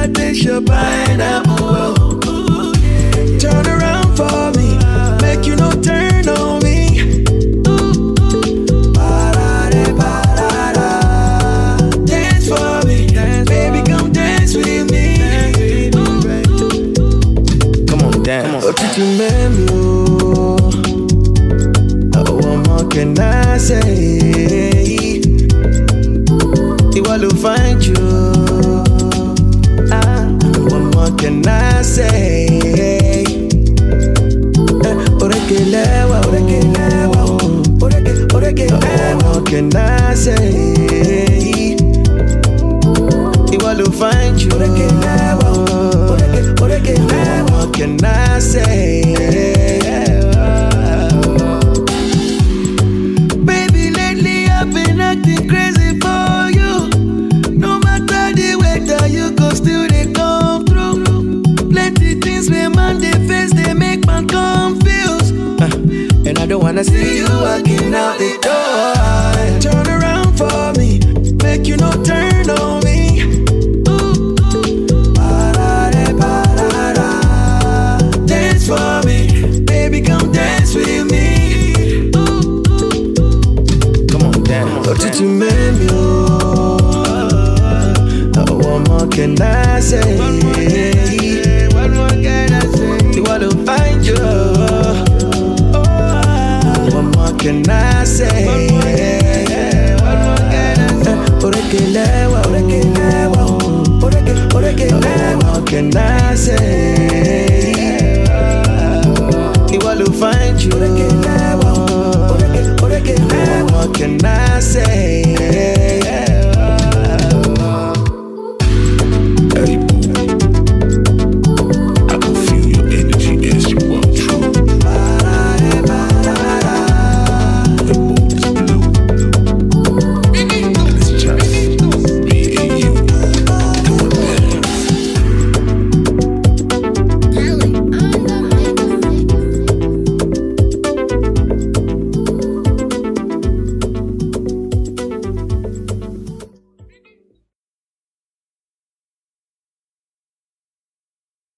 taste your pineapple. Turn around for me, make you no turn on me. Dance for me, baby, come dance with me. Come on, dance. Oh, did you remember? Oh, what more can I say? It will find you. What more can I say? Orekelewa, orekelewa, orekelewa. What more can I say? It will find you. Orekelewa, orekelewa. What more can I say? Baby, lately I've been acting crazy for you. No matter the weather, you go still they come through. Plenty things when man they face, they make man confused. And I don't wanna see you walking out the door. Turn around for me, make you no turn on me. Dance for me, baby, come dance with me. Come on, dance. Oh, did you remember? Oh, what more can I say? What more can I say? You wanna find you. What more can I say? What more can I say? Orekelewa, orekelewa, orekelewa. What more can I say?